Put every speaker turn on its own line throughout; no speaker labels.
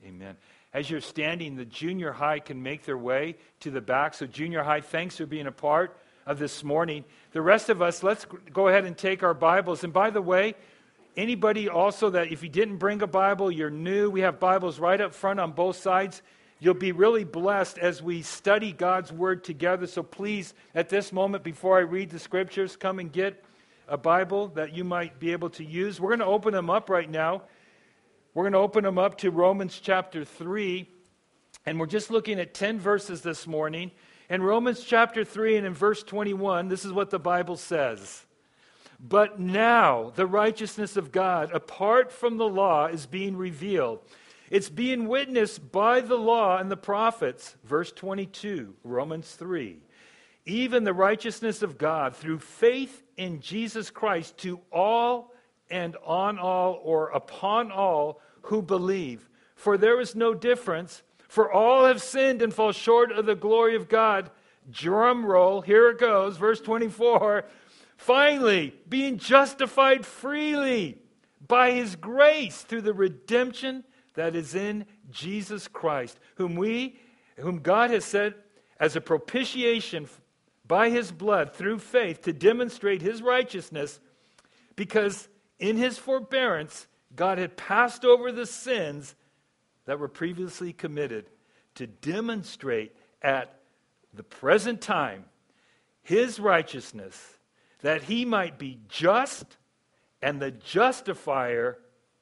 Amen. As you're standing, the junior high can make their way to the back. So junior high, thanks for being a part of this morning. The rest of us, let's go ahead and take our Bibles. And by the way, anybody also that if you didn't bring a Bible, you're new, we have Bibles right up front on both sides. You'll be really blessed as we study God's Word together. So please, at this moment, before I read the Scriptures, come and get a Bible that you might be able to use. We're going to open them up right now. We're going to open them up to Romans chapter 3, and we're just looking at 10 verses this morning. In Romans chapter 3 and in verse 21, this is what the Bible says. But now the righteousness of God, apart from the law, is being revealed. It's being witnessed by the law and the prophets. Verse 22, Romans 3. Even the righteousness of God through faith in Jesus Christ to all and on all or upon all who believe. For there is no difference, for all have sinned and fall short of the glory of God. Drum roll, here it goes, verse 24. Finally, being justified freely by His grace through the redemption that is in Jesus Christ, whom God has set as a propitiation by His blood through faith to demonstrate His righteousness, because in His forbearance God had passed over the sins that were previously committed to demonstrate at the present time His righteousness, that He might be just and the justifier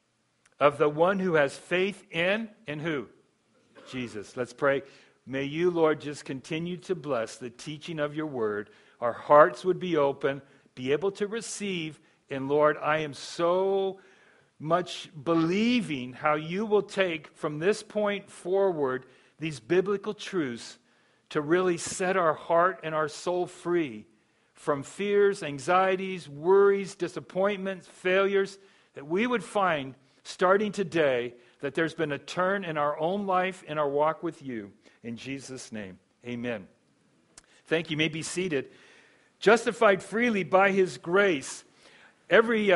of the one who has faith in who? Jesus. Let's pray. May you, Lord, just continue to bless the teaching of your word. Our hearts would be open, be able to receive. And Lord, I am so much believing how you will take from this point forward these biblical truths to really set our heart and our soul free from fears, anxieties, worries, disappointments, failures, that we would find starting today that there's been a turn in our own life, in our walk with you. In Jesus' name, amen. Thank you. You may be seated. Justified freely by His grace. Every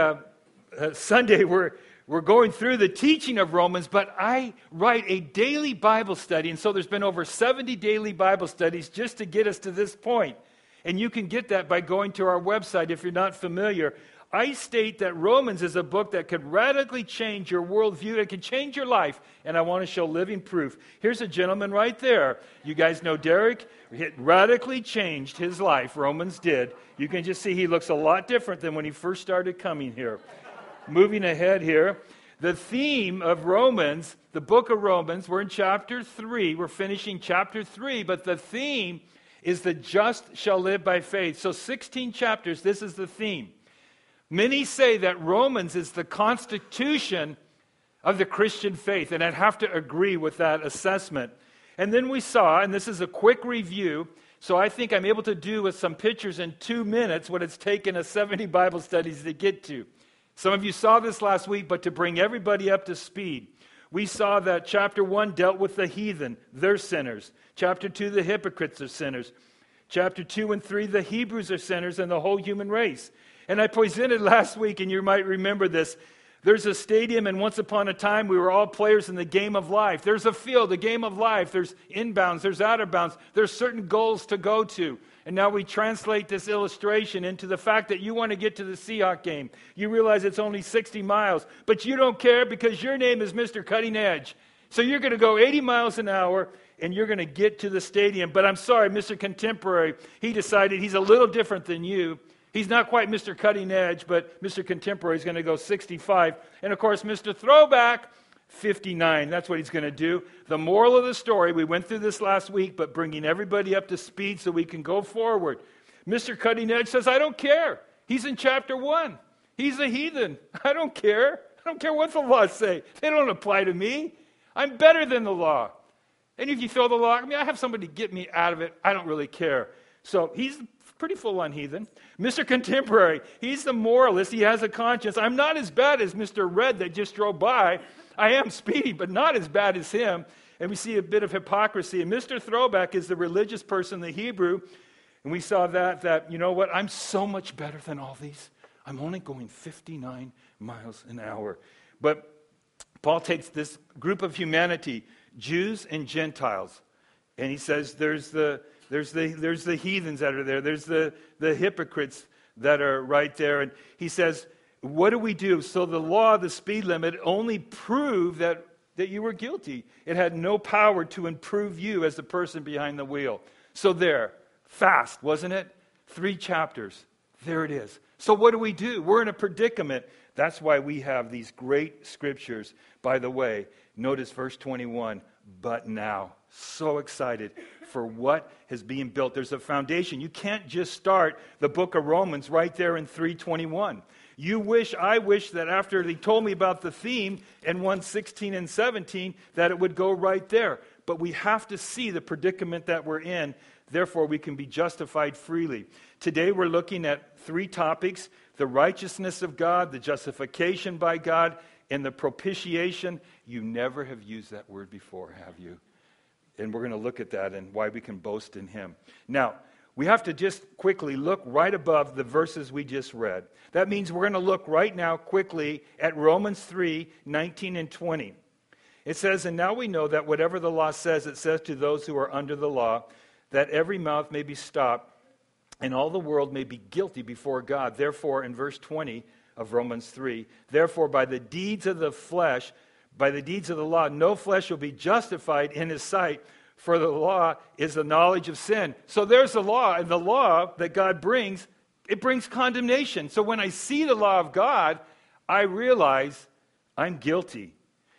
Sunday we're going through the teaching of Romans, but I write a daily Bible study, and so there's been over 70 daily Bible studies just to get us to this point. And you can get that by going to our website if you're not familiar. I state that Romans is a book that could radically change your worldview. It can change your life, and I want to show living proof. Here's a gentleman right there. You guys know Derek? It radically changed his life. Romans did. You can just see he looks a lot different than when he first started coming here. Moving ahead here, the theme of Romans, the book of Romans, we're in chapter 3. We're finishing chapter 3, but the theme is the just shall live by faith. So 16 chapters, this is the theme. Many say that Romans is the constitution of the Christian faith, and I'd have to agree with that assessment. And then we saw, and this is a quick review, so I think I'm able to do with some pictures in 2 minutes what it's taken us 70 Bible studies to get to. Some of you saw this last week, but to bring everybody up to speed, we saw that chapter 1 dealt with the heathen, they're sinners. Chapter 2, the hypocrites are sinners. Chapter 2 and 3, the Hebrews are sinners and the whole human race. And I presented last week, and you might remember this, there's a stadium, and once upon a time we were all players in the game of life. There's a field, a game of life. There's inbounds, there's out of bounds. There's certain goals to go to. And now we translate this illustration into the fact that you want to get to the Seahawks game. You realize it's only 60 miles, but you don't care because your name is Mr. Cutting Edge. So you're going to go 80 miles an hour, and you're going to get to the stadium. But I'm sorry, Mr. Contemporary, he decided he's a little different than you. He's not quite Mr. Cutting Edge, but Mr. Contemporary is going to go 65. And of course, Mr. Throwback, 59. That's what he's going to do. The moral of the story, we went through this last week, but bringing everybody up to speed so we can go forward. Mr. Cutting Edge says, I don't care. He's in chapter 1. He's a heathen. I don't care. I don't care what the laws say. They don't apply to me. I'm better than the law. And if you throw the law, I have somebody get me out of it. I don't really care. So he's pretty full-on heathen. Mr. Contemporary, he's the moralist. He has a conscience. I'm not as bad as Mr. Red that just drove by. I am speedy, but not as bad as him. And we see a bit of hypocrisy. And Mr. Throwback is the religious person, the Hebrew. And we saw that you know what? I'm so much better than all these. I'm only going 59 miles an hour. But Paul takes this group of humanity, Jews and Gentiles, and he says there's the heathens that are there. There's the hypocrites that are right there. And he says, what do we do? So the law, the speed limit, only proved that you were guilty. It had no power to improve you as the person behind the wheel. So there, fast, wasn't it? 3 chapters. There it is. So what do? We're in a predicament. That's why we have these great scriptures. By the way, notice verse 21, but now. So excited for what is being built. There's a foundation. You can't just start the book of Romans right there in 3:21. I wish that after he told me about the theme in 1:16 and 17, that it would go right there. But we have to see the predicament that we're in. Therefore, we can be justified freely. Today, we're looking at 3 topics: the righteousness of God, the justification by God, and the propitiation. You never have used that word before, have you? And we're going to look at that and why we can boast in him. Now, we have to just quickly look right above the verses we just read. That means we're going to look right now quickly at Romans 3:19 and 20. It says, and now we know that whatever the law says, it says to those who are under the law, that every mouth may be stopped and all the world may be guilty before God. Therefore, in verse 20 of Romans 3, therefore by the deeds of the flesh, by the deeds of the law, no flesh will be justified in his sight, for the law is the knowledge of sin. So there's the law, and the law that God brings, it brings condemnation. So when I see the law of God, I realize I'm guilty.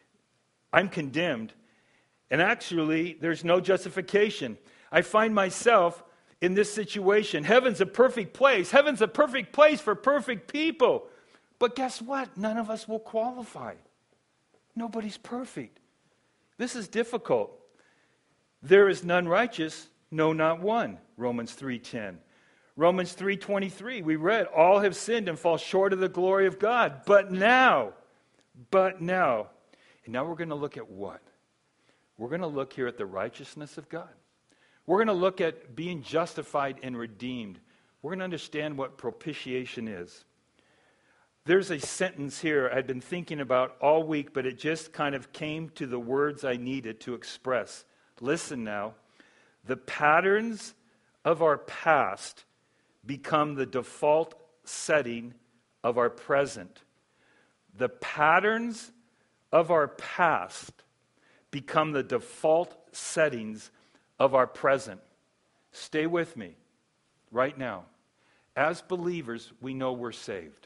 I'm condemned. And actually, there's no justification. I find myself in this situation. Heaven's a perfect place. Heaven's a perfect place for perfect people. But guess what? None of us will qualify. Nobody's perfect. This is difficult. There is none righteous, no, not one. Romans 3:10. Romans 3:23, we read, all have sinned and fall short of the glory of God. But now. And now we're going to look at what? We're going to look here at the righteousness of God. We're going to look at being justified and redeemed. We're going to understand what propitiation is. There's a sentence here I'd been thinking about all week, but it just kind of came to the words I needed to express. Listen now. The patterns of our past become the default setting of our present. The patterns of our past become the default settings of our present. Stay with me right now. As believers, we know we're saved.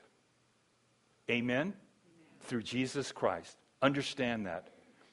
Amen? Through Jesus Christ. Understand that.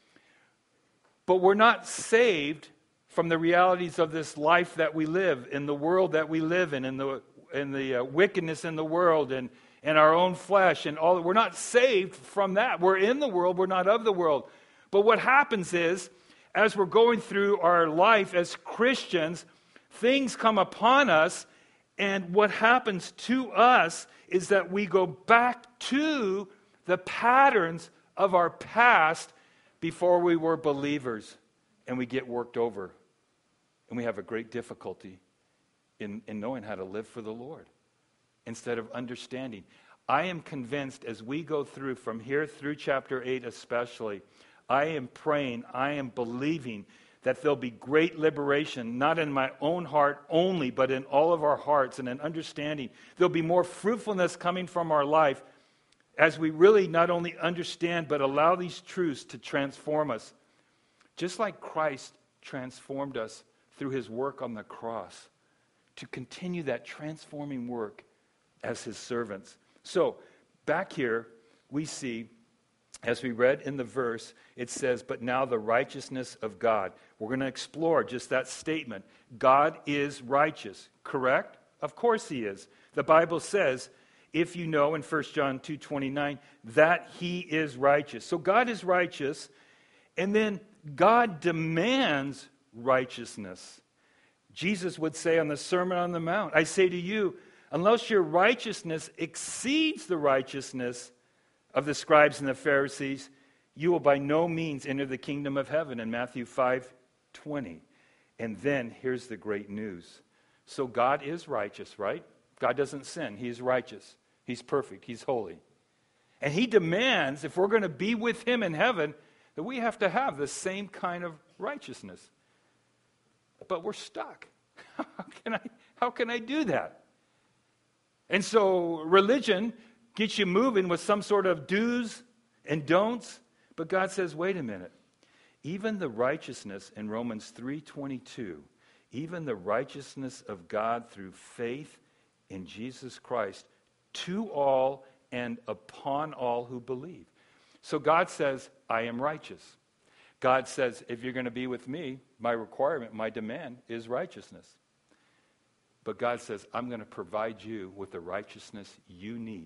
But we're not saved from the realities of this life that we live, in the world that we live in the wickedness in the world, and our own flesh, and all. We're not saved from that. We're in the world, we're not of the world. But what happens is, as we're going through our life as Christians, things come upon us, and what happens to us is that we go back to the patterns of our past before we were believers, and we get worked over. And we have a great difficulty in knowing how to live for the Lord instead of understanding. I am convinced as we go through from here through chapter 8 especially, I am praying, I am believing that there'll be great liberation, not in my own heart only, but in all of our hearts, and an understanding. There'll be more fruitfulness coming from our life as we really not only understand, but allow these truths to transform us. Just like Christ transformed us through his work on the cross, to continue that transforming work as his servants. So, back here, we see, as we read in the verse, it says, but now the righteousness of God. We're going to explore just that statement. God is righteous, correct? Of course he is. The Bible says, if you know in 1 John 2:29, that he is righteous. So God is righteous, and then God demands righteousness. Jesus would say on the Sermon on the Mount, I say to you, unless your righteousness exceeds the righteousness of the scribes and the Pharisees, you will by no means enter the kingdom of heaven, in Matthew 5:20. And then here's the great news. So God is righteous, right? God doesn't sin. He is righteous. He's perfect. He's holy. And he demands, if we're going to be with him in heaven, that we have to have the same kind of righteousness. But we're stuck. How can I do that? And so religion gets you moving with some sort of do's and don'ts. But God says, wait a minute. Even the righteousness in Romans 3:22, even the righteousness of God through faith in Jesus Christ to all and upon all who believe. So God says, I am righteous. God says, if you're going to be with me, my requirement, my demand is righteousness. But God says, I'm going to provide you with the righteousness you need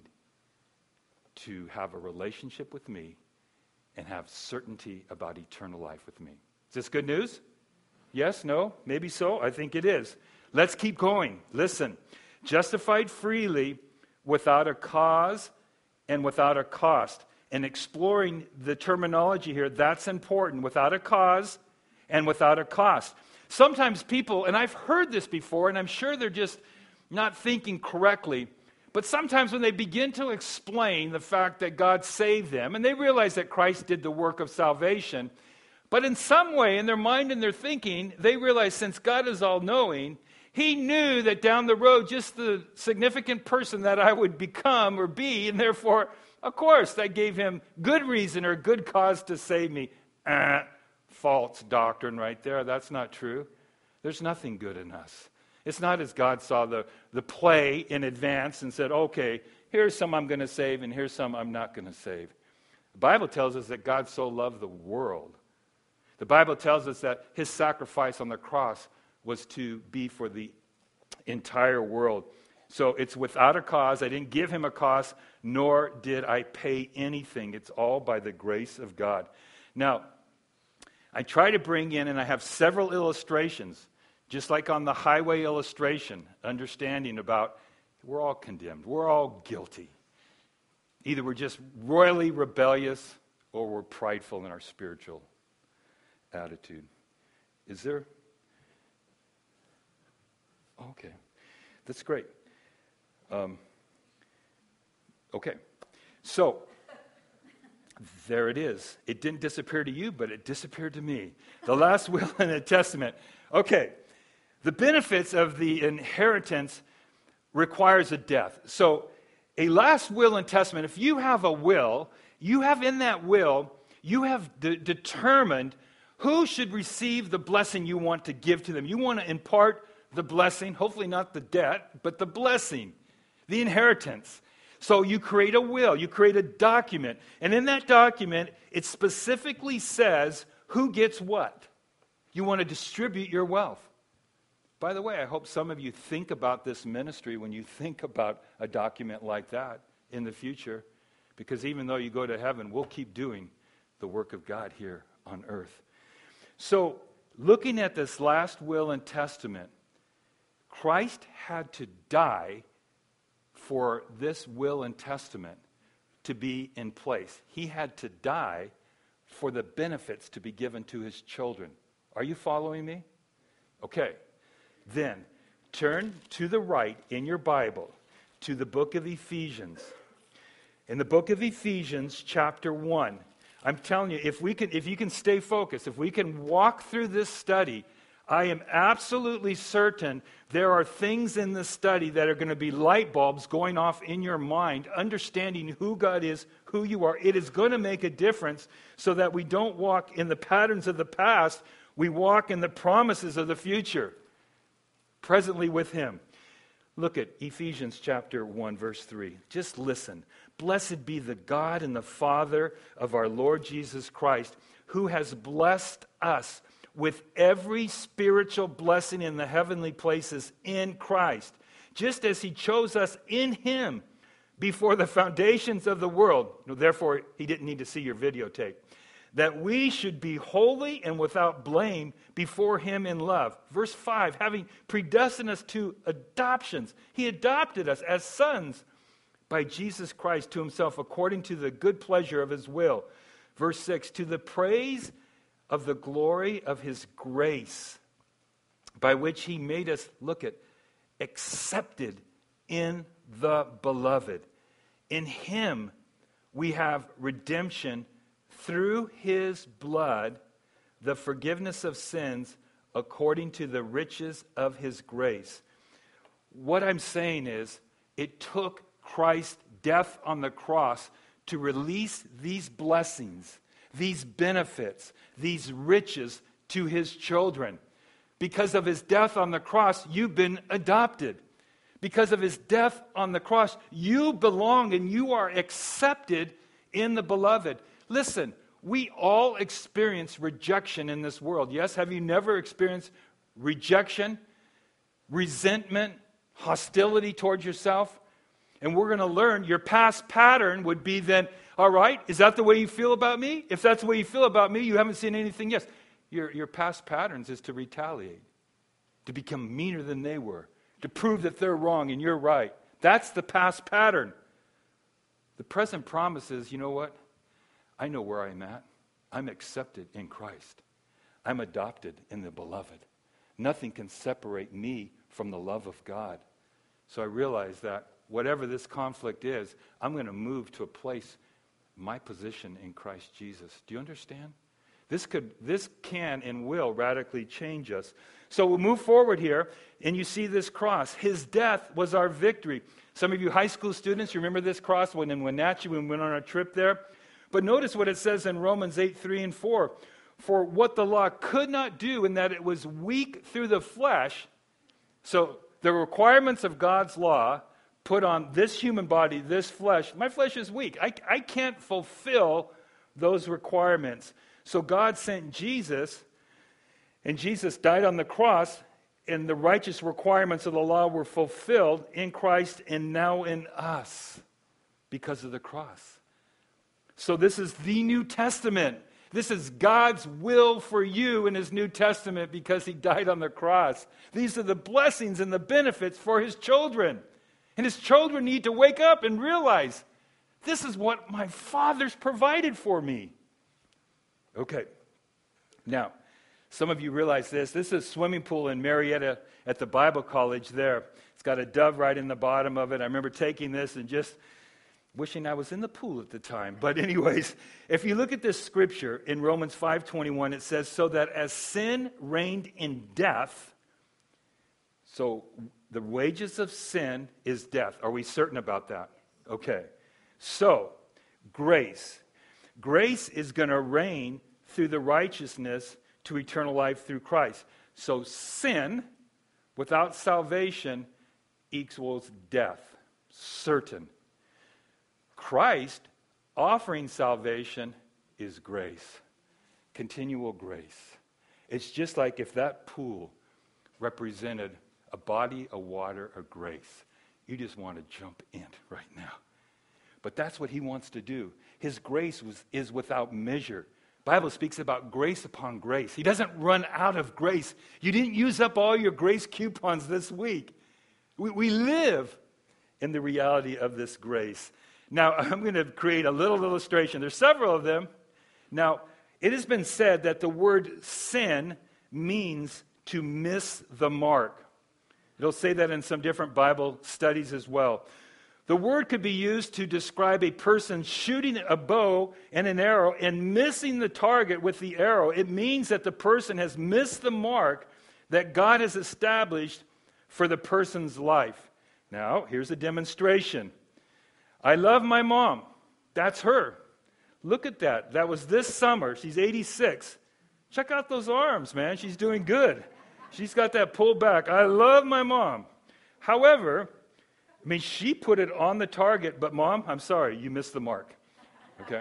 to have a relationship with me and have certainty about eternal life with me. Is this good news? Yes? No? Maybe so? I think it is. Let's keep going. Listen. Justified freely without a cause and without a cost. And exploring the terminology here, that's important. Without a cause and without a cost. Sometimes people, and I've heard this before, and I'm sure they're just not thinking correctly, but sometimes when they begin to explain the fact that God saved them, and they realize that Christ did the work of salvation, but in some way, in their mind and their thinking, they realize since God is all-knowing, he knew that down the road, just the significant person that I would become or be, and therefore, of course, that gave him good reason or good cause to save me. False doctrine right there. That's not true. There's nothing good in us. It's not as God saw the play in advance and said, okay, here's some I'm going to save and here's some I'm not going to save. The Bible tells us that God so loved the world. The Bible tells us that his sacrifice on the cross was to be for the entire world. So it's without a cause. I didn't give him a cause, nor did I pay anything. It's all by the grace of God. Now, I try to bring in, and I have several illustrations, just like on the highway illustration, understanding about we're all condemned. We're all guilty. Either we're just royally rebellious or we're prideful in our spiritual attitude. Is there? Okay. That's great. Okay. So, there it is. It didn't disappear to you, but it disappeared to me. The last will in the Testament. Okay. The benefits of the inheritance requires a death. So, a last will and testament, if you have a will, you have in that will, you have determined who should receive the blessing you want to give to them. You want to impart the blessing, hopefully not the debt, but the blessing, the inheritance. So you create a will, you create a document, and in that document, it specifically says who gets what. You want to distribute your wealth. By the way, I hope some of you think about this ministry when you think about a document like that in the future, because even though you go to heaven, we'll keep doing the work of God here on earth. So, looking at this last will and testament, Christ had to die for this will and testament to be in place. He had to die for the benefits to be given to his children. Are you following me? Okay. Then, turn to the right in your Bible to the book of Ephesians. In the book of Ephesians, chapter 1, I'm telling you, if you can stay focused, if we can walk through this study, I am absolutely certain there are things in this study that are going to be light bulbs going off in your mind, understanding who God is, who you are. It is going to make a difference so that we don't walk in the patterns of the past, we walk in the promises of the future, presently with him. Look at Ephesians chapter 1, verse 3. Just listen. Blessed be the God and the Father of our Lord Jesus Christ, who has blessed us with every spiritual blessing in the heavenly places in Christ, just as he chose us in him before the foundations of the world. Therefore, he didn't need to see your videotape. That we should be holy and without blame before him in love. Verse 5, having predestined us to adoptions. He adopted us as sons by Jesus Christ to himself according to the good pleasure of his will. Verse 6, to the praise of the glory of his grace, by which he made us, look at, accepted in the beloved. In him we have redemption through his blood, the forgiveness of sins according to the riches of his grace. What I'm saying is, it took Christ's death on the cross to release these blessings, these benefits, these riches to his children. Because of his death on the cross, you've been adopted. Because of his death on the cross, you belong and you are accepted in the beloved. Listen, we all experience rejection in this world. Yes, have you never experienced rejection, resentment, hostility towards yourself? And we're going to learn your past pattern would be then, all right, is that the way you feel about me? If that's the way you feel about me, you haven't seen anything yet. Your past patterns is to retaliate, to become meaner than they were, to prove that they're wrong and you're right. That's the past pattern. The present promise is, you know what? I know where I'm at. I'm accepted in Christ. I'm adopted in the beloved. Nothing can separate me from the love of God. So I realize that whatever this conflict is, I'm going to move to a place, my position in Christ Jesus. Do you understand? This can and will radically change us. So we'll move forward here, and you see this cross. His death was our victory. Some of you high school students, you remember this cross when in Wenatchee we went on our trip there? But notice what it says in Romans 8:3-4. For what the law could not do in that it was weak through the flesh. So the requirements of God's law put on this human body, this flesh. My flesh is weak. I can't fulfill those requirements. So God sent Jesus, and Jesus died on the cross, and the righteous requirements of the law were fulfilled in Christ and now in us because of the cross. So this is the New Testament. This is God's will for you in his New Testament because he died on the cross. These are the blessings and the benefits for his children. And his children need to wake up and realize, this is what my Father's provided for me. Okay. Now, some of you realize this. This is a swimming pool in Marietta at the Bible College there. It's got a dove right in the bottom of it. I remember taking this and just wishing I was in the pool at the time. But anyways, if you look at this scripture in Romans 5:21, it says, so that as sin reigned in death, so the wages of sin is death. Are we certain about that? Okay. So, grace. Grace is going to reign through the righteousness to eternal life through Christ. So sin without salvation equals death. Certain. Christ offering salvation is grace. Continual grace. It's just like if that pool represented a body of water of grace. You just want to jump in right now. But that's what he wants to do. His grace is without measure. Bible speaks about grace upon grace. He doesn't run out of grace. You didn't use up all your grace coupons this week. We live in the reality of this grace. Now, I'm going to create a little illustration. There's several of them. Now, it has been said that the word sin means to miss the mark. It'll say that in some different Bible studies as well. The word could be used to describe a person shooting a bow and an arrow and missing the target with the arrow. It means that the person has missed the mark that God has established for the person's life. Now, here's a demonstration. I love my mom. That's her. Look at that. That was this summer. She's 86. Check out those arms, man. She's doing good. She's got that pulled back. I love my mom. However, she put it on the target, but Mom, I'm sorry, you missed the mark. Okay?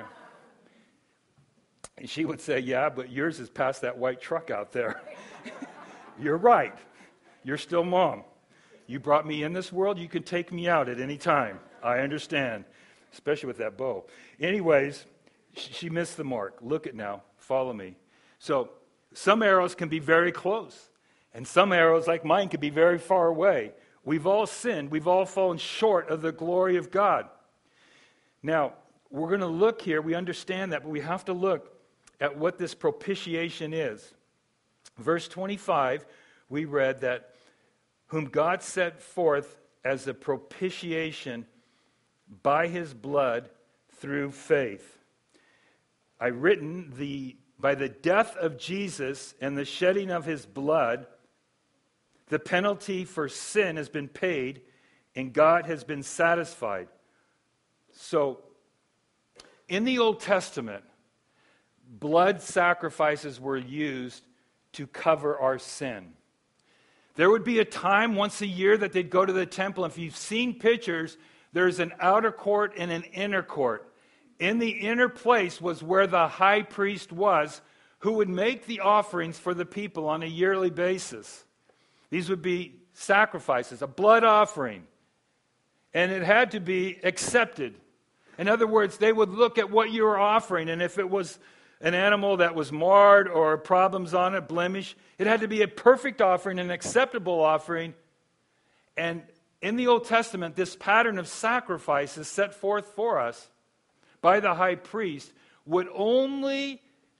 And she would say, yeah, but yours is past that white truck out there. You're right. You're still Mom. You brought me in this world, you can take me out at any time. I understand, especially with that bow. Anyways, she missed the mark. Look at now. Follow me. So some arrows can be very close, and some arrows, like mine, can be very far away. We've all sinned. We've all fallen short of the glory of God. Now, we're going to look here. We understand that, but we have to look at what this propitiation is. Verse 25, we read that whom God set forth as a propitiation by his blood through faith. I've written by the death of Jesus and the shedding of his blood, the penalty for sin has been paid and God has been satisfied. So, in the Old Testament, blood sacrifices were used to cover our sin. There would be a time once a year that they'd go to the temple. If you've seen pictures, there's an outer court and an inner court. In the inner place was where the high priest was, who would make the offerings for the people on a yearly basis. These would be sacrifices, a blood offering. And it had to be accepted. In other words, they would look at what you were offering, and if it was an animal that was marred or problems on it, blemish, it had to be a perfect offering, an acceptable offering. And in the Old Testament, this pattern of sacrifices set forth for us by the high priest would only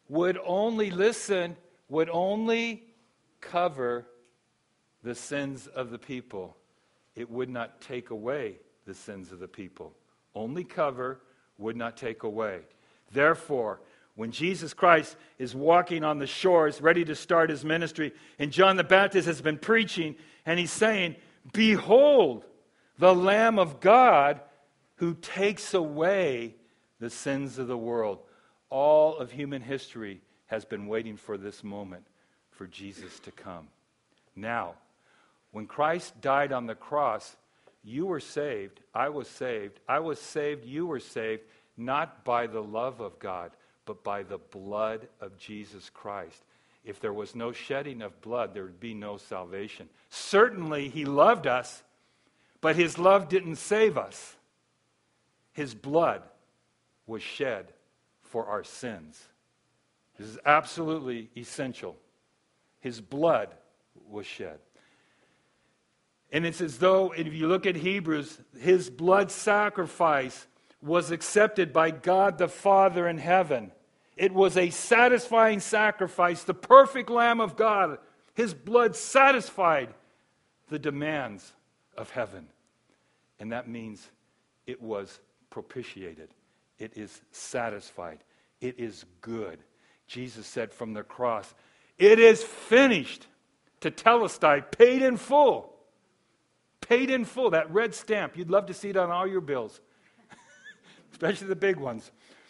cover the sins of the people. It would not take away the sins of the people. Only cover, would not take away. Therefore, when Jesus Christ is walking on the shores, ready to start his ministry, and John the Baptist has been preaching, and he's saying, "Behold, the Lamb of God who takes away the sins of the world." All of human history has been waiting for this moment, for Jesus to come. Now, when Christ died on the cross, you were saved, I was saved, you were saved, not by the love of God, but by the blood of Jesus Christ. If there was no shedding of blood, there would be no salvation. Certainly, he loved us, but his love didn't save us. His blood was shed for our sins. This is absolutely essential. His blood was shed. And it's as though, if you look at Hebrews, his blood sacrifice was accepted by God the Father in heaven. It was a satisfying sacrifice, the perfect Lamb of God. His blood satisfied the demands of heaven. And that means it was propitiated. It is satisfied. It is good. Jesus said from the cross, "It is finished." Tetelestai, paid in full. Paid in full, that red stamp. You'd love to see it on all your bills, especially the big ones.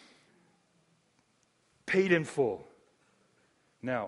Paid in full. Now,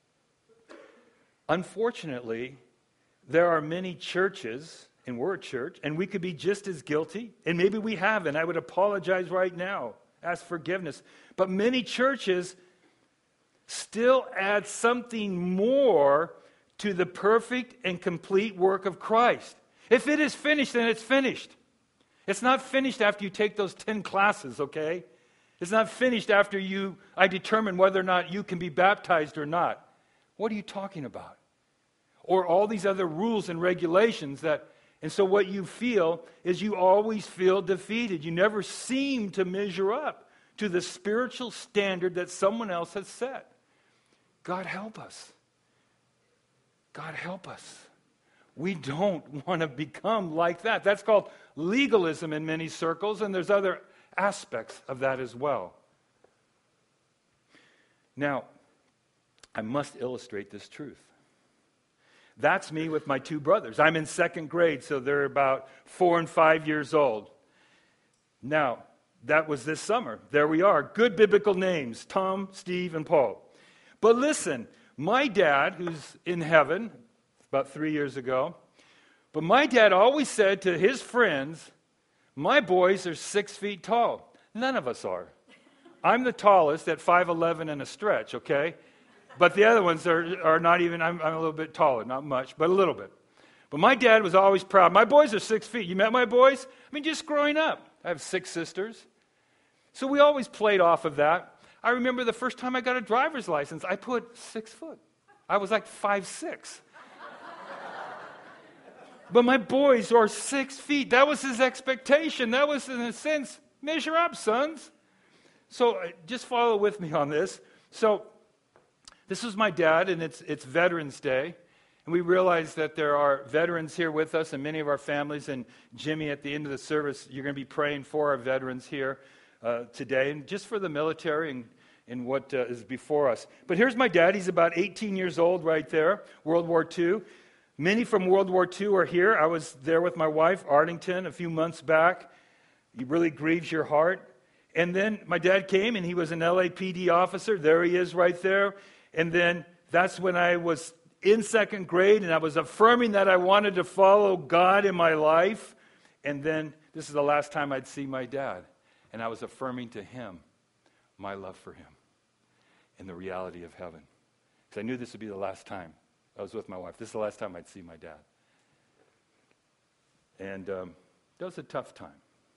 unfortunately, there are many churches, and we're a church, and we could be just as guilty, and maybe we have, and I would apologize right now, ask forgiveness. But many churches still add something more to the perfect and complete work of Christ. If it is finished, then it's finished. It's not finished after you take those 10 classes, okay? It's not finished after I determine whether or not you can be baptized or not. What are you talking about? Or all these other rules and regulations and so what you feel is you always feel defeated. You never seem to measure up to the spiritual standard that someone else has set. God help us. God help us. We don't want to become like that. That's called legalism in many circles, and there's other aspects of that as well. Now, I must illustrate this truth. That's me with my two brothers. I'm in second grade, so they're about 4 and 5 years old. Now, that was this summer. There we are. Good biblical names, Tom, Steve, and Paul. But listen, my dad, who's in heaven, about 3 years ago, but my dad always said to his friends, "My boys are 6 feet tall." None of us are. I'm the tallest at 5'11" and a stretch, okay? But the other ones are not even, I'm a little bit taller, not much, but a little bit. But my dad was always proud. My boys are 6 feet. You met my boys? I mean, just growing up. I have 6 sisters. So we always played off of that. I remember the first time I got a driver's license, I put 6 foot. I was like 5'6". But my boys are 6 feet. That was his expectation. That was, in a sense, measure up, sons. So just follow with me on this. So this was my dad, and it's Veterans Day. And we realize that there are veterans here with us and many of our families. And Jimmy, at the end of the service, you're going to be praying for our veterans here. today, and just for the military and what is before us. But here's my dad. He's about 18 years old right there, World War II. Many from World War II are here. I was there with my wife, Arlington, a few months back. It really grieves your heart. And then my dad came, and he was an LAPD officer. There he is right there. And then that's when I was in second grade, and I was affirming that I wanted to follow God in my life. And then this is the last time I'd see my dad. And I was affirming to him my love for him and the reality of heaven. Because I knew this would be the last time I was with my wife. This is the last time I'd see my dad. And that was a tough time.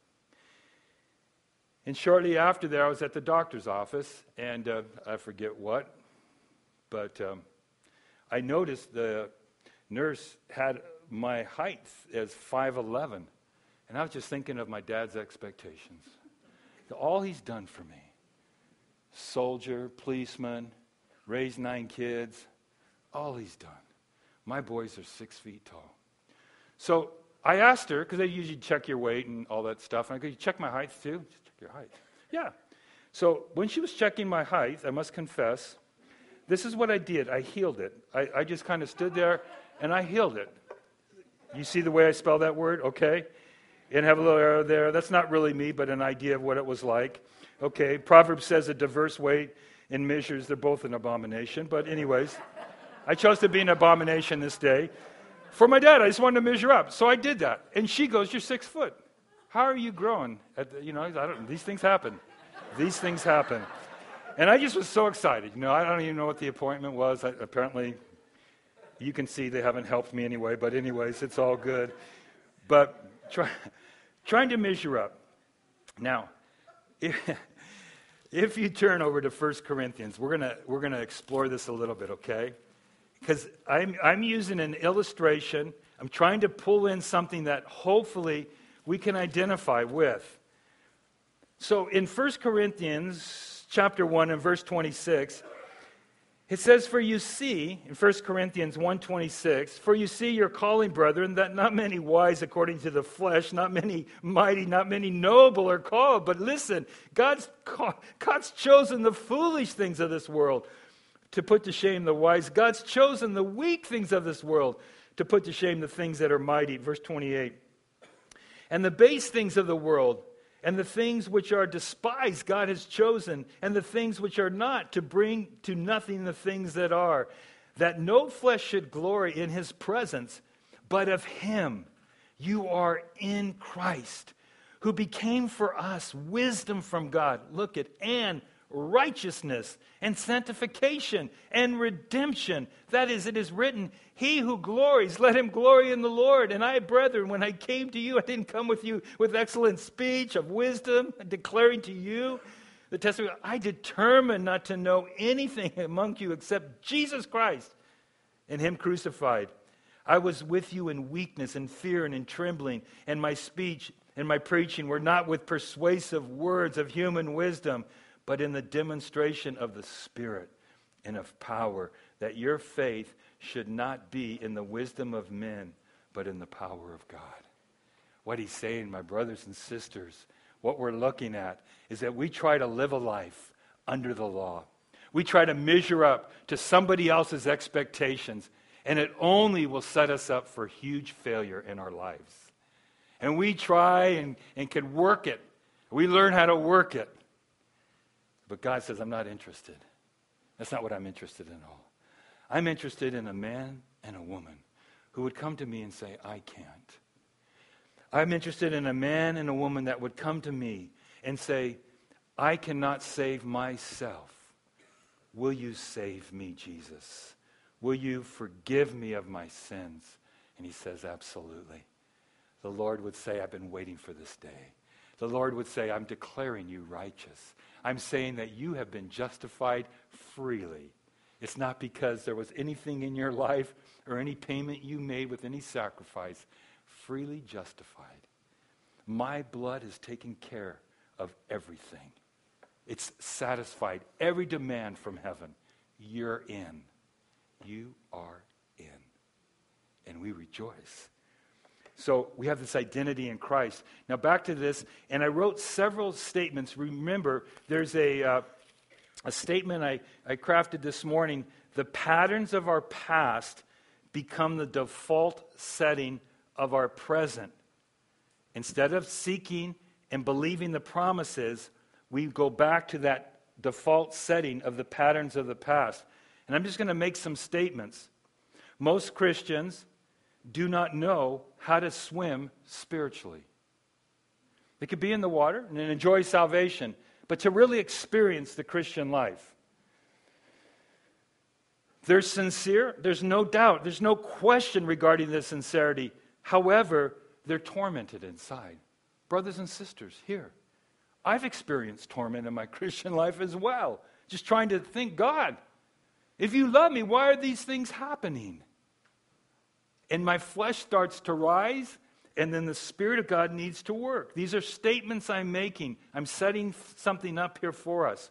And shortly after there, I was at the doctor's office, and I forget what, but I noticed the nurse had my height as 5'11", and I was just thinking of my dad's expectations. All he's done for me, soldier, policeman, raised 9 kids, all he's done. My boys are 6 feet tall. So I asked her, because they usually check your weight and all that stuff, and I go, you check my height too? Just check your height. Yeah. So when she was checking my height, I must confess, this is what I did. I healed it. I just kind of stood there, and I healed it. You see the way I spell that word? Okay. And have a little arrow there. That's not really me, but an idea of what it was like. Okay. Proverbs says a diverse weight and measures, they're both an abomination. But anyways, I chose to be an abomination this day. For my dad, I just wanted to measure up. So I did that. And she goes, you're 6 foot. How are you growing? These things happen. These things happen. And I just was so excited. I don't even know what the appointment was. Apparently, you can see they haven't helped me anyway. But anyways, it's all good. But trying to measure up. Now, if you turn over to 1 Corinthians, we're gonna explore this a little bit, okay? Because I'm using an illustration. I'm trying to pull in something that hopefully we can identify with. So in 1 Corinthians chapter 1 and verse 26, it says, for you see, in 1 Corinthians 1:26, for you see your calling, brethren, that not many wise according to the flesh, not many mighty, not many noble are called. But listen, God's chosen the foolish things of this world to put to shame the wise. God's chosen the weak things of this world to put to shame the things that are mighty. Verse 28. And the base things of the world, and the things which are despised, God has chosen, and the things which are not, to bring to nothing the things that are, that no flesh should glory in his presence, but of him you are in Christ, who became for us wisdom from God. Look at, and righteousness and sanctification and redemption. That is, it is written, he who glories, let him glory in the Lord. And I, brethren, when I came to you, I didn't come with you with excellent speech of wisdom, declaring to you the testimony. I determined not to know anything among you except Jesus Christ and him crucified. I was with you in weakness and fear and in trembling, and my speech and my preaching were not with persuasive words of human wisdom, but in the demonstration of the Spirit and of power, that your faith should not be in the wisdom of men, but in the power of God. What he's saying, my brothers and sisters, what we're looking at is that we try to live a life under the law. We try to measure up to somebody else's expectations, and it only will set us up for huge failure in our lives. And we try and can work it. We learn how to work it. But God says, I'm not interested. That's not what I'm interested in at all. I'm interested in a man and a woman who would come to me and say, I can't. I'm interested in a man and a woman that would come to me and say, I cannot save myself. Will you save me, Jesus? Will you forgive me of my sins? And he says, absolutely. The Lord would say, I've been waiting for this day. The Lord would say, I'm declaring you righteous. I'm saying that you have been justified freely. It's not because there was anything in your life or any payment you made with any sacrifice. Freely justified. My blood has taken care of everything. It's satisfied every demand from heaven. You're in. You are in. And we rejoice. So we have this identity in Christ. Now back to this, and I wrote several statements. Remember, there's a statement I crafted this morning. The patterns of our past become the default setting of our present. Instead of seeking and believing the promises, we go back to that default setting of the patterns of the past. And I'm just going to make some statements. Most Christians do not know how to swim spiritually. They could be in the water and enjoy salvation, but to really experience the Christian life. They're sincere, there's no doubt, there's no question regarding their sincerity. However, they're tormented inside. Brothers and sisters, here, I've experienced torment in my Christian life as well. Just trying to think, God, if you love me, why are these things happening? And my flesh starts to rise, and then the Spirit of God needs to work. These are statements I'm making. I'm setting something up here for us.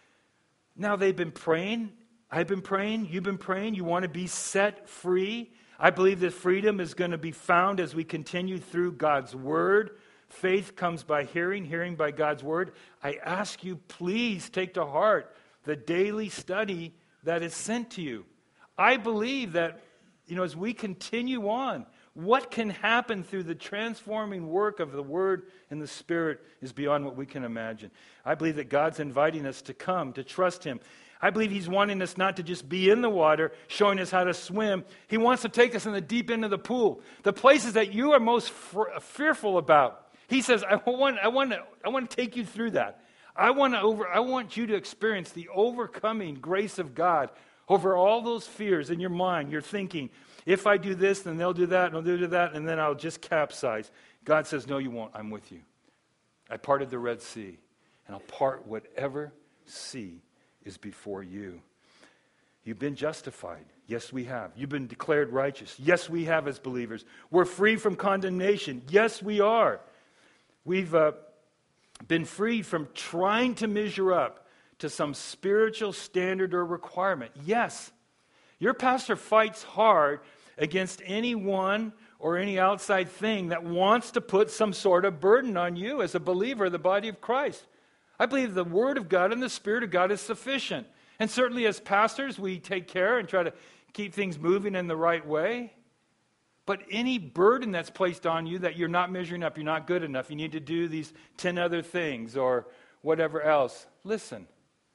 Now, they've been praying. I've been praying. You've been praying. You want to be set free. I believe that freedom is going to be found as we continue through God's Word. Faith comes by hearing, hearing by God's Word. I ask you, please take to heart the daily study that is sent to you. I believe that, as we continue on, what can happen through the transforming work of the Word and the Spirit is beyond what we can imagine. I believe that God's inviting us to come, to trust Him. I believe He's wanting us not to just be in the water, showing us how to swim. He wants to take us in the deep end of the pool, the places that you are most fearful about. He says, I want to take you through that. I want you to experience the overcoming grace of God over all those fears in your mind. You're thinking, if I do this, then they'll do that, and they'll do that, and then I'll just capsize. God says, no, you won't. I'm with you. I parted the Red Sea, and I'll part whatever sea is before you. You've been justified. Yes, we have. You've been declared righteous. Yes, we have as believers. We're free from condemnation. Yes, we are. We've been freed from trying to measure up to some spiritual standard or requirement. Yes, your pastor fights hard against anyone or any outside thing that wants to put some sort of burden on you as a believer of the body of Christ. I believe the Word of God and the Spirit of God is sufficient. And certainly as pastors, we take care and try to keep things moving in the right way. But any burden that's placed on you that you're not measuring up, you're not good enough, you need to do these 10 other things or whatever else. Listen,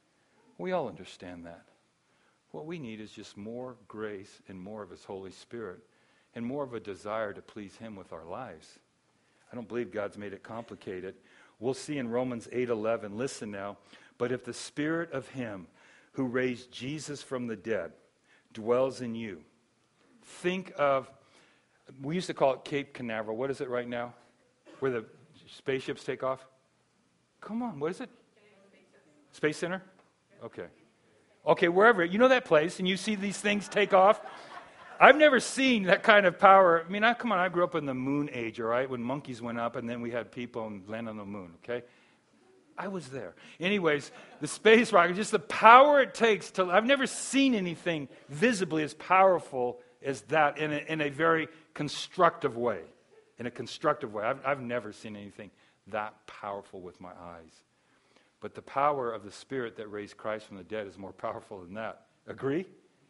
we all understand that. What we need is just more grace and more of His Holy Spirit and more of a desire to please Him with our lives. I don't believe God's made it complicated. We'll see in Romans 8:11, listen now, but if the Spirit of Him who raised Jesus from the dead dwells in you, think of, we used to call it Cape Canaveral. What is it right now? Where the spaceships take off? Come on, what is it? Space Center? Okay, wherever. You know that place, and you see these things take off. I've never seen that kind of power. I mean, I grew up in the moon age, all right, when monkeys went up, and then we had people and land on the moon, okay? I was there. Anyways, the space rocket, just the power it takes to, I've never seen anything visibly as powerful as that in a very constructive way. In a constructive way. I've never seen anything that powerful with my eyes. But the power of the Spirit that raised Christ from the dead is more powerful than that. Agree?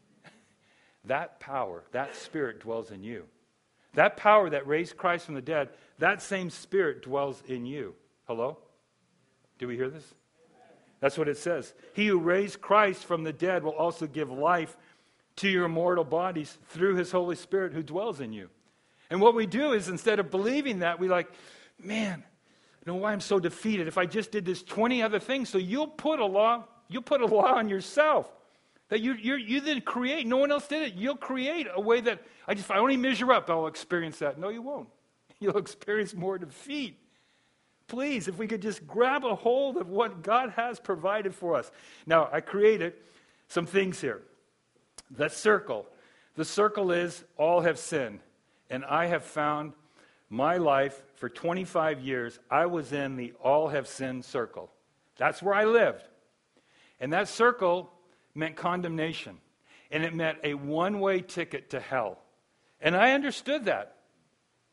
That power, that Spirit dwells in you. That power that raised Christ from the dead, that same Spirit dwells in you. Hello? Do we hear this? That's what it says. He who raised Christ from the dead will also give life to your mortal bodies through His Holy Spirit who dwells in you. And what we do is instead of believing that, we like, man, I don't know why I'm so defeated. If I just did this 20 other things, so you'll put a law on yourself that you then create. No one else did it. You'll create a way that if I only measure up, I'll experience that. No, you won't. You'll experience more defeat. Please, if we could just grab a hold of what God has provided for us. Now, I created some things here. The circle. The circle is all have sinned. And I have found my life for 25 years, I was in the all have sinned circle. That's where I lived. And that circle meant condemnation. And it meant a one-way ticket to hell. And I understood that.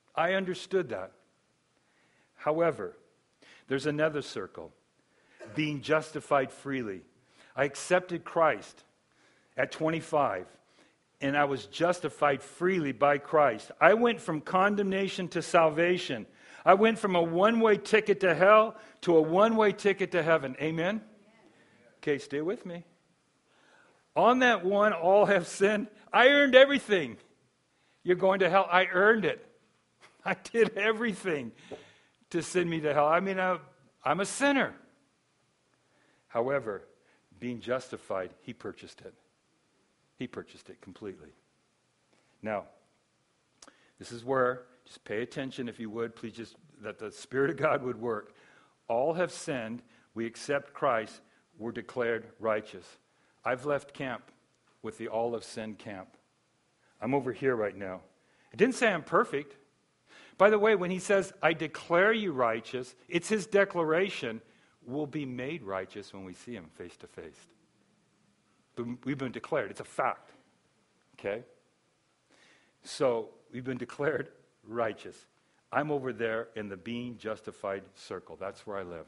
I understood that. However, there's another circle, being justified freely. I accepted Christ at 25, and I was justified freely by Christ. I went from condemnation to salvation. I went from a one-way ticket to hell to a one-way ticket to heaven. Amen? Okay, stay with me. On that one, all have sinned. I earned everything. You're going to hell. I earned it. I did everything to send me to hell. I mean, I'm a sinner. However, being justified, he purchased it. He purchased it completely. Now, this is where, just pay attention if you would, please, just that the Spirit of God would work. All have sinned. We accept Christ. We're declared righteous. I've left camp with the all have sinned camp. I'm over here right now. It didn't say I'm perfect. By the way, when he says, I declare you righteous, it's his declaration. We'll be made righteous when we see him face to face. We've been declared. It's a fact. Okay? So, we've been declared righteous. I'm over there in the being justified circle. That's where I live.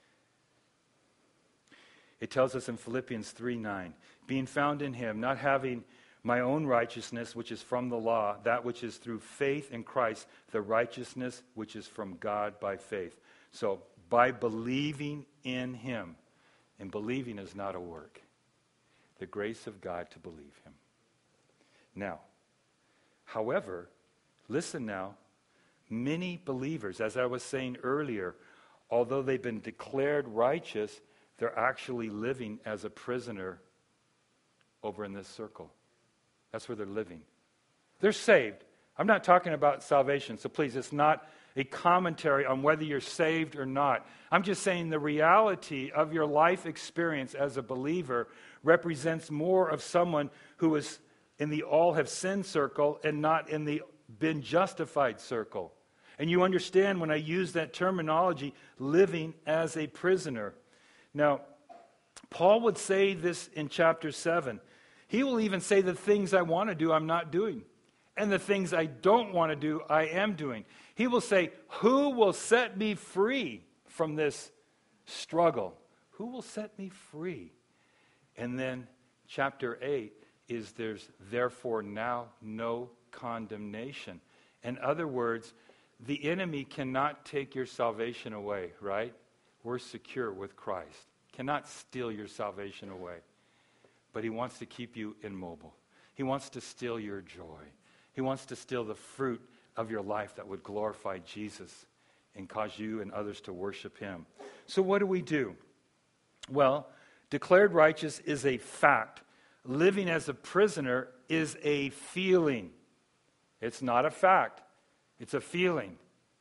It tells us in Philippians 3:9, being found in him, not having my own righteousness, which is from the law, that which is through faith in Christ, the righteousness which is from God by faith. So, by believing in him, and believing is not a work, the grace of God to believe him. Now, however, listen now, many believers, as I was saying earlier, although they've been declared righteous, they're actually living as a prisoner over in this circle. That's where they're living. They're saved. I'm not talking about salvation, so please, it's not a commentary on whether you're saved or not. I'm just saying the reality of your life experience as a believer represents more of someone who is in the all have sinned circle and not in the been justified circle. And you understand when I use that terminology, living as a prisoner. Now, Paul would say this in chapter 7. He will even say the things I want to do, I'm not doing. And the things I don't want to do, I am doing. He will say, who will set me free from this struggle? Who will set me free? And then chapter 8 is there's therefore now no condemnation. In other words, the enemy cannot take your salvation away, right? We're secure with Christ. Cannot steal your salvation away. But he wants to keep you immobile. He wants to steal your joy. He wants to steal the fruit of your life that would glorify Jesus and cause you and others to worship him. So what do? Well, declared righteous is a fact. Living as a prisoner is a feeling. It's not a fact. It's a feeling.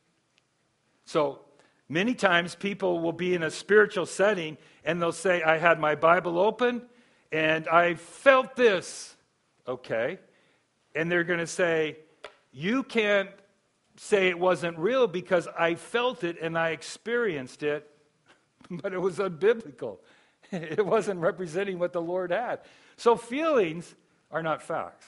So many times people will be in a spiritual setting and they'll say, I had my Bible open and I felt this. Okay. And they're going to say, you can't say it wasn't real because I felt it and I experienced it, but it was unbiblical. It wasn't representing what the Lord had. So feelings are not facts.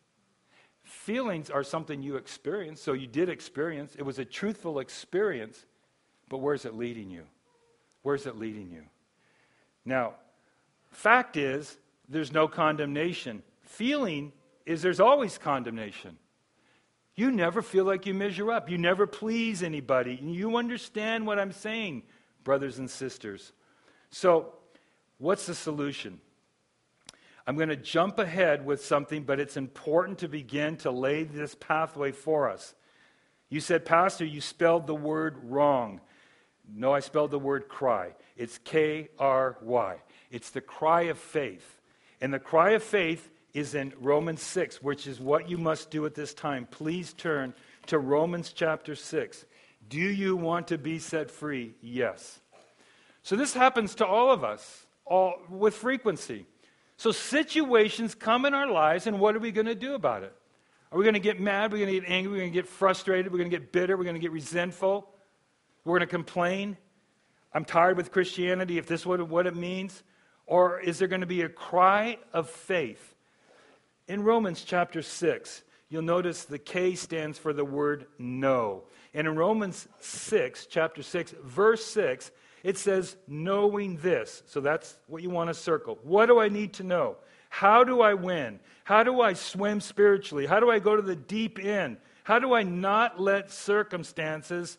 Feelings are something you experience, so you did experience. It was a truthful experience, but where's it leading you? Where's it leading you? Now, fact is, there's no condemnation. Feeling is there's always condemnation. You never feel like you measure up. You never please anybody. You understand what I'm saying, brothers and sisters. So, what's the solution? I'm going to jump ahead with something, but it's important to begin to lay this pathway for us. You said, Pastor, you spelled the word wrong. No, I spelled the word cry. It's K-R-Y. It's the cry of faith. And the cry of faith is in Romans 6, which is what you must do at this time. Please turn to Romans chapter 6. Do you want to be set free? Yes. So this happens to all of us, all with frequency. So situations come in our lives, and what are we going to do about it? Are we going to get mad? We're going to get angry? We're going to get frustrated? We're going to get bitter? We're going to get resentful? We're going to complain? I'm tired with Christianity, if this is what it means? Or is there going to be a cry of faith? In Romans chapter 6, you'll notice the K stands for the word know. And in Romans 6, chapter 6, verse 6, it says, knowing this. So that's what you want to circle. What do I need to know? How do I win? How do I swim spiritually? How do I go to the deep end? How do I not let circumstances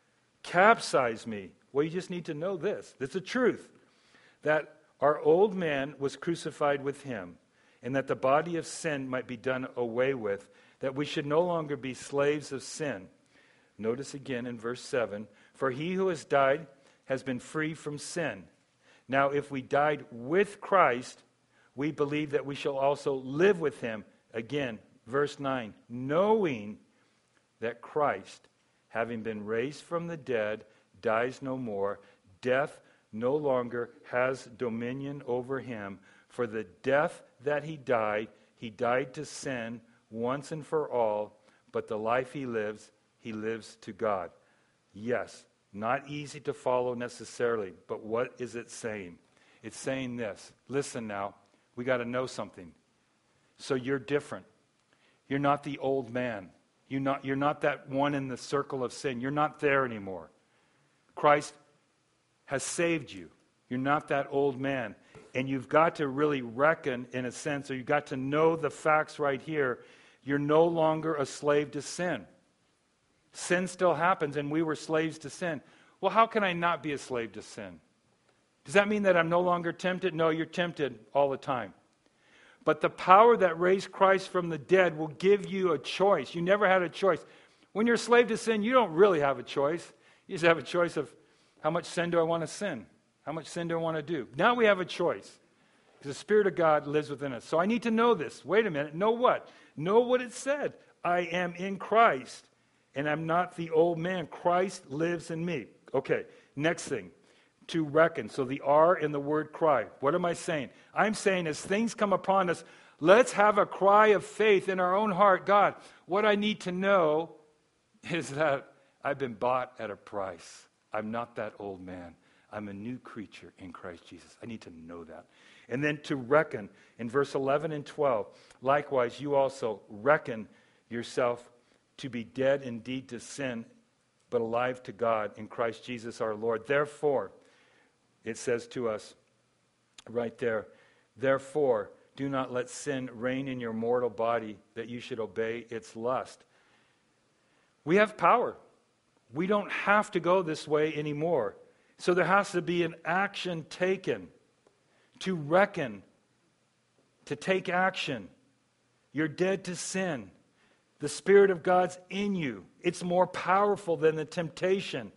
capsize me? Well, you just need to know this. It's a truth. That our old man was crucified with him, and that the body of sin might be done away with, that we should no longer be slaves of sin. Notice again in verse 7, for he who has died has been free from sin. Now, if we died with Christ, we believe that we shall also live with him. Again, verse 9, knowing that Christ, having been raised from the dead, dies no more, death no longer has dominion over him. For the death that he died to sin once and for all, but the life he lives to God. Yes, not easy to follow necessarily, but what is it saying? It's saying this. Listen now, we got to know something. So you're different. You're not the old man. You're not that one in the circle of sin. You're not there anymore. Christ has saved you. You're not that old man. And you've got to really reckon, in a sense, or you've got to know the facts right here. You're no longer a slave to sin. Sin still happens, and we were slaves to sin. Well, how can I not be a slave to sin? Does that mean that I'm no longer tempted? No, you're tempted all the time. But the power that raised Christ from the dead will give you a choice. You never had a choice. When you're a slave to sin, you don't really have a choice. You just have a choice of how much sin do I want to sin? How much sin do I want to do? Now we have a choice. Because the Spirit of God lives within us. So I need to know this. Wait a minute. Know what? Know what it said. I am in Christ, and I'm not the old man. Christ lives in me. Okay, next thing. To reckon. So the R in the word cry. What am I saying? I'm saying as things come upon us, let's have a cry of faith in our own heart. God, what I need to know is that I've been bought at a price. I'm not that old man. I'm a new creature in Christ Jesus. I need to know that. And then to reckon in verse 11 and 12. Likewise, you also reckon yourself to be dead indeed to sin, but alive to God in Christ Jesus our Lord. Therefore, it says to us right there, therefore, do not let sin reign in your mortal body, that you should obey its lust. We have power. We don't have to go this way anymore. So there has to be an action taken to reckon, to take action. You're dead to sin. The Spirit of God's in you. It's more powerful than the temptation.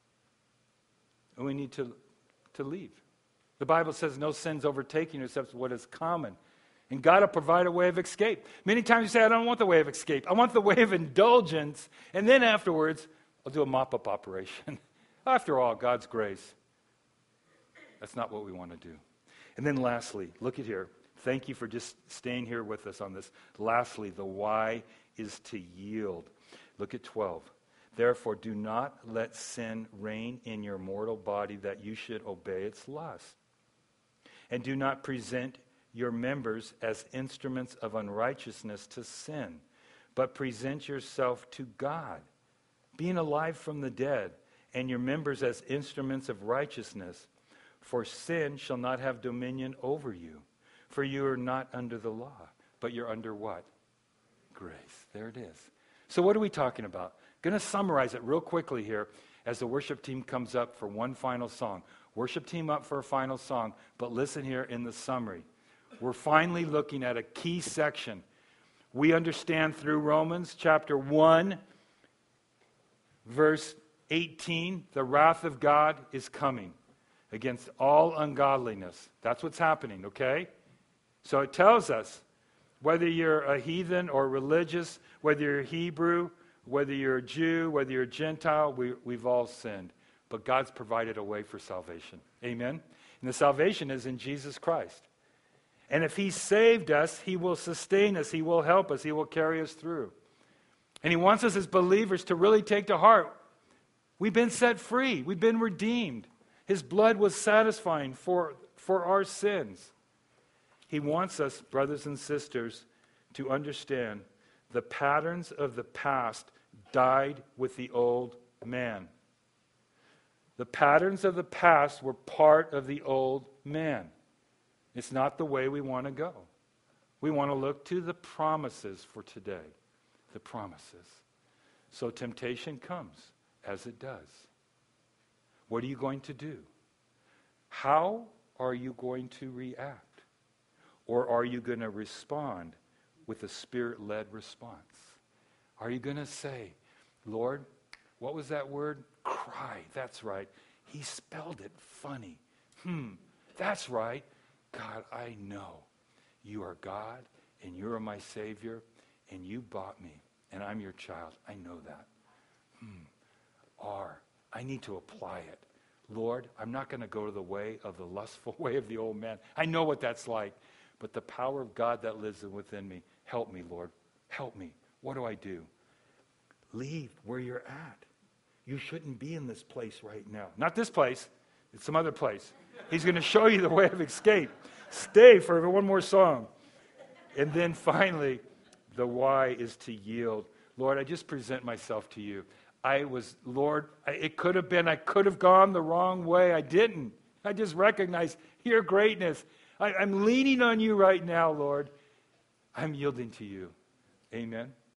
And we need to leave. The Bible says no sin's overtaking you except what is common. And God will provide a way of escape. Many times you say, I don't want the way of escape. I want the way of indulgence. And then afterwards, I'll do a mop-up operation. After all, God's grace. That's not what we want to do. And then lastly, look at here. Thank you for just staying here with us on this. Lastly, the why is to yield. Look at 12. Therefore, do not let sin reign in your mortal body, that you should obey its lust. And do not present your members as instruments of unrighteousness to sin, but present yourself to God, being alive from the dead, and your members as instruments of righteousness. For sin shall not have dominion over you. For you are not under the law, but you're under what? Grace. There it is. So what are we talking about? Going to summarize it real quickly here as the worship team comes up for one final song. Worship team up for a final song, but listen here in the summary. We're finally looking at a key section. We understand through Romans chapter 1, verse 18, the wrath of God is coming against all ungodliness. That's what's happening, okay? So it tells us whether you're a heathen or religious, whether you're Hebrew, whether you're a Jew, whether you're a Gentile, we've all sinned. But God's provided a way for salvation. Amen? And the salvation is in Jesus Christ. And if He saved us, He will sustain us. He will help us. He will carry us through. And He wants us as believers to really take to heart. We've been set free. We've been redeemed. His blood was satisfying for our sins. He wants us, brothers and sisters, to understand The patterns of the past died with the old man. The patterns of the past were part of the old man. It's not the way we want to go. We want to look to the promises for today. The promises. So temptation comes, as it does. What are you going to do? How are you going to react? Or are you going to respond with a Spirit-led response? Are you going to say, Lord, what was that word? Cry. That's right. He spelled it funny. That's right. God, I know you are God and you are my Savior and you bought me and I'm your child. I know that. I need to apply it. Lord, I'm not going to go to the way of the lustful way of the old man. I know what that's like. But the power of God that lives within me, help me, Lord. Help me. What do I do? Leave where you're at. You shouldn't be in this place right now. Not this place. It's some other place. He's going to show you the way of escape. Stay for one more song. And then finally, the why is to yield. Lord, I just present myself to you. It could have been, I could have gone the wrong way. I didn't. I just recognize your greatness. I'm leaning on you right now, Lord. I'm yielding to you. Amen.